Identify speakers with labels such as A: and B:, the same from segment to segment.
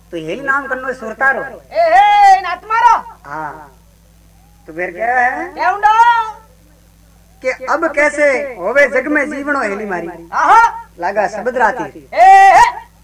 A: तो हेली नाम करनो सुरता रो
B: ए हे ना तुम्हारो
A: हाँ तो फिर क्या है
B: क्या उंडो
A: कि अब कैसे होवे जग में जीवनो हेली मारी
B: आहा
A: लागा शब्द राती
B: ए हे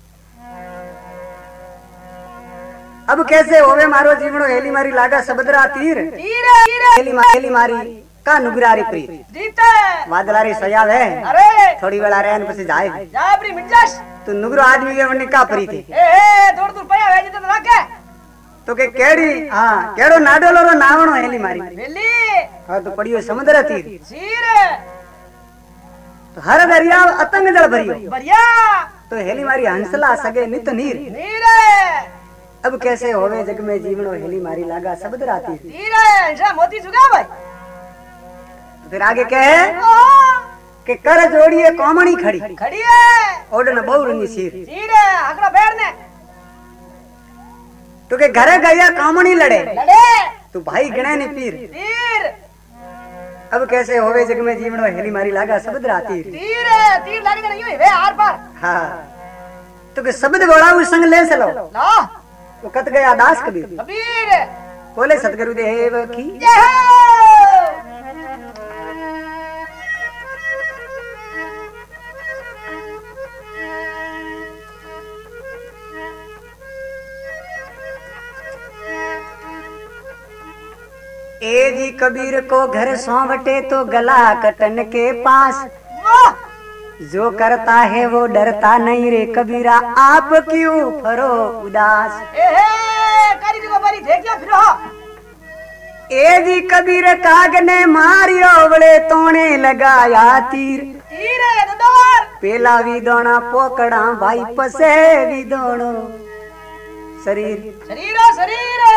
A: अब कैसे होवे मारो जीवनो हेली मारी लागा शब्द रातीर
B: तीर तीर
A: हेली मारी का नुगरारी प्रीत
B: जीते
A: वादलारी सयाव है
B: अरे
A: थोड़ी वेला रहन पछी जाए
B: जाबरी मिटजास
A: तो नुगरो आदमी के वने का प्रीत
B: ए हे दूर दूर पया वेजी तो लागे
A: तो के केड़ी हां केड़ो नाडोलो रो नावणो हेली मारी
B: वेली
A: हां तो पड़ियो समुद्र तीर
B: सीर
A: तो हर दरिया अतंग जल भरियो
B: बढ़िया
A: तो हेली मारी हंसला सगे नित नीर
B: नीर
A: अब कैसे होवे जग में जीवनो हेली मारी लागा शब्द राती
B: तीर ऐसा मोती सुगा भाई
A: फिर आगे कहे कि कर जोड़िए कोमणी खड़ी
B: खड़ी है
A: ओडन बहुरंगी सीर
B: सीर आकड़ा बैठ ने
A: तो के घरे गया कोमणी लड़े
B: लड़े
A: तू भाई गणे ने पीर
B: तीर
A: अब कैसे होवे जग में जीवनो हेली मारी लागा शब्द राती
B: तीर तीर लड़के नहीं हुई वे आर पार
A: हाँ तो के शब्द गोड़ाऊ संग ले चलो
B: ला
A: तो कत गया दास कबीर
B: कबीर
A: बोले सतगुरुदेव की ए जी कबीर को घर सौंवटे तो गला कटन के पास जो करता है वो डरता नहीं रे कबीरा आप क्यों फरो उदास
B: ए हे करी को बरी देखिया फिरो
A: ए जी कबीर काग ने मारियो बड़े तोने लगाया तीर
B: तीर है दौड़
A: पेला भी दोना पोकड़ा भाई पसे भी दोनो शरीर
B: शरीर शरीर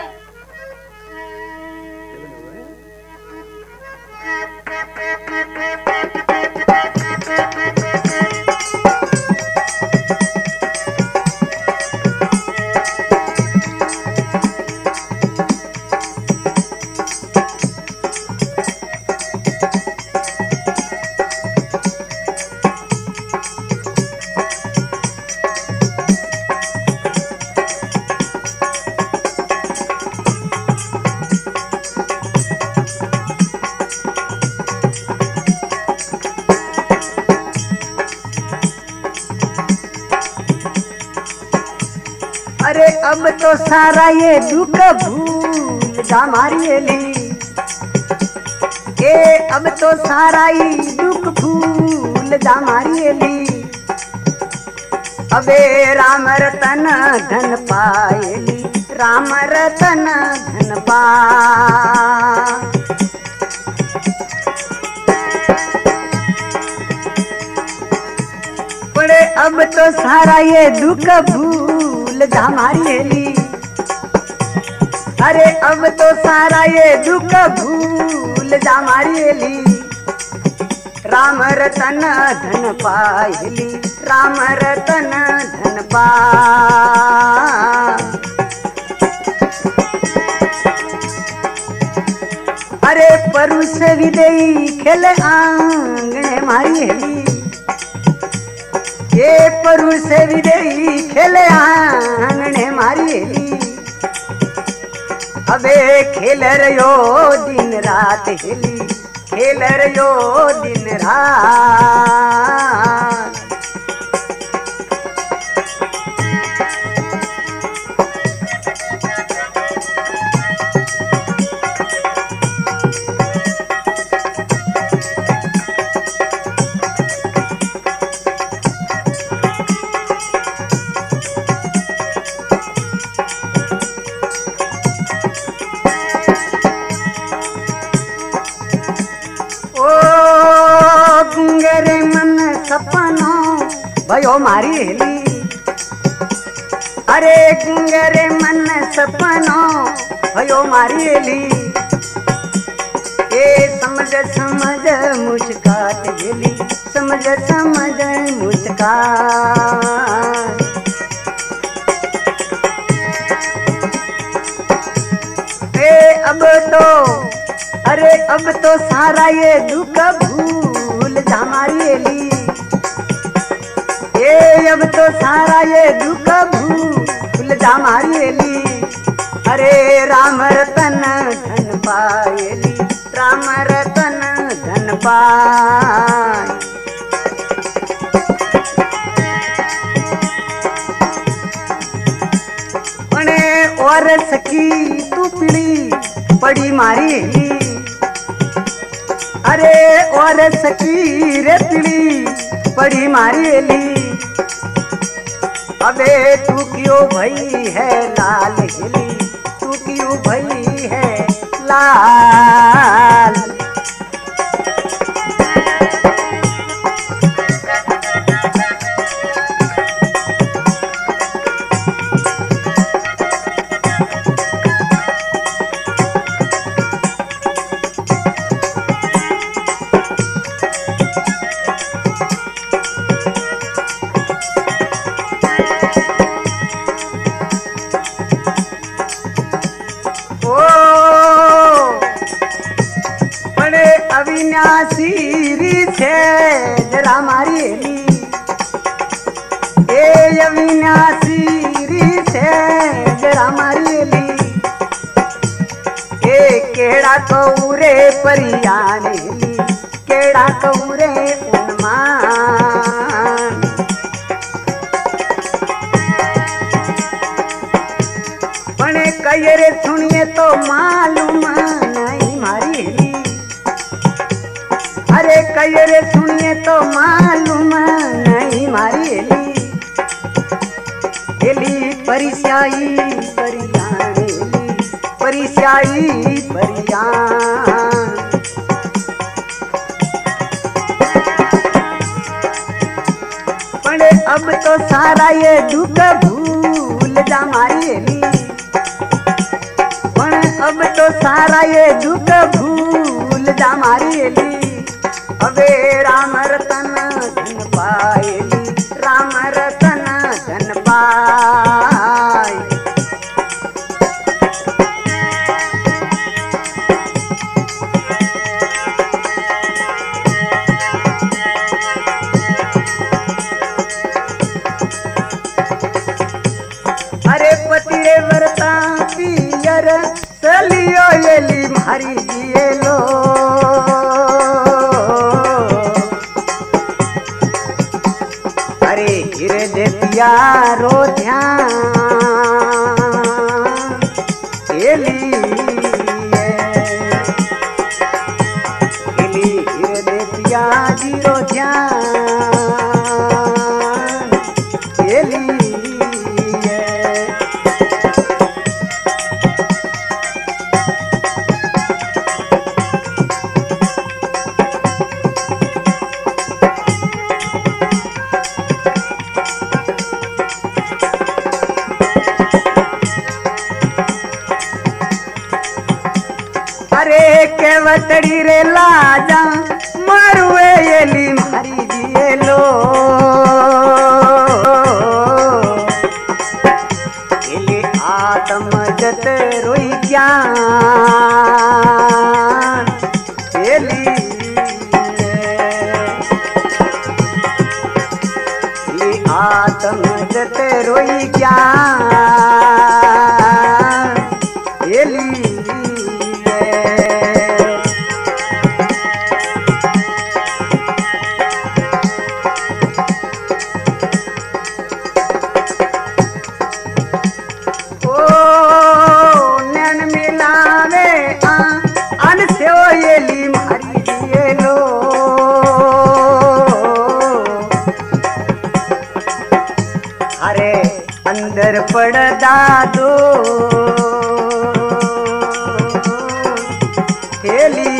A: अरे अब तो सारा ये दुख भूल जा मारियली ए अब तो सारा ही दुख भूल जा मारियली अबे राम रतन धन पायली राम रतन धन पा पड़े अब तो सारा ये दुख भूल जा मारियली अरे अब तो सारा ये दुख भूल जा मारियली राम रतन धन पायली राम रतन धन पा अरे परुष विदेई खेल आंगणे मारियली ये परुष विदेई खेले आंगणे मारियली अबे खेल रयो दिन रात हेली खेल रयो दिन रात भयो मारी हेली अरे गुंगरे मन सपनो भयो मारी हेली ए समझ समझ मुस्कात गेली समझ समझ मुस्कात ए अब तो अरे अब तो सारा ये दुख भूल जा मारी हेली ए अब तो सारा ये दुख भूल जा अरे राम रतन धन पायली, राम रतन धन पाय। और सखी तू पीड़ी पड़ी मारी, अरे और सखी रे पीड़ी पड़ी मारी एली। अबे तू क्यों भई है लाल हिली, तू क्यों भई है लाल। अविनाशी छे जरा मारी एली, ए अविनाशी छे जरा मारी एली। ए केड़ा कौरे परियान एली, केड़ा कौरे उन्मान। पणे कई रे सुनिए तो मालूम नहीं मारी एली, अरे कई रे सुनिए तो मालूम नहीं मारी एली। एली परिस्याई परियान एली, परिस्याई परियान। पड़े अब तो सारा ये दुख भूल जा मारी एली, अब तो सारा ये दुख भूल जा मारी एली। अबे राम रतन धन पायली, राम रतन धन पाय। अरे पति रे व्रता पियर सलियो एली मारी दिए लो। अरे हृदय प्यारो ध्यान एली, एली हृदय प्यारो ध्यान एली। अरे केवटड़ी रे लाजा मारुए एली मारी दिए लो। एली आत्म जत रोई ज्ञान एली, एली आत्म जत रोई ज्ञान एली। एली मारी दिए लो। अरे अंदर पड़दा दो एली,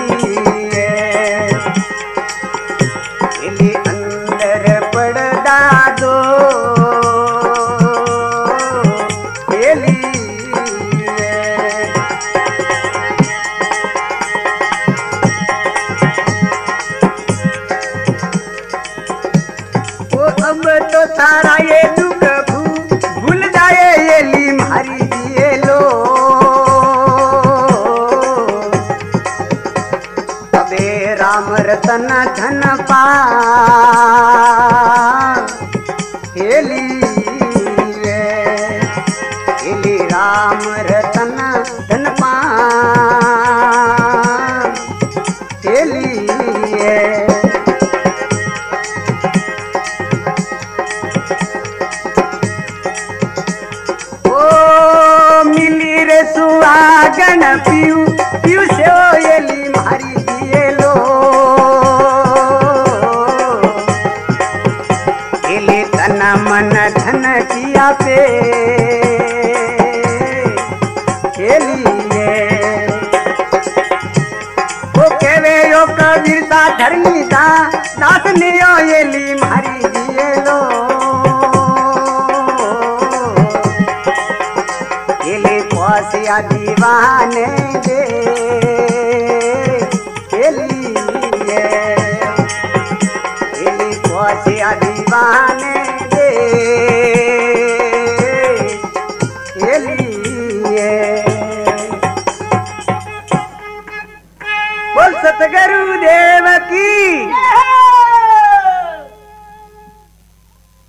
A: एली अंदर पड़दा दो एली। अब तो सारा ये दुख भूल जाए एली मारी दिए लो। लिए वो केवे यो कबीर सा धर्मी सा दास नियो येली मारी दिए लो येली पोसिया दीवाने दे पोसिया दीवाने दे लिए बोल सतगुरु देव की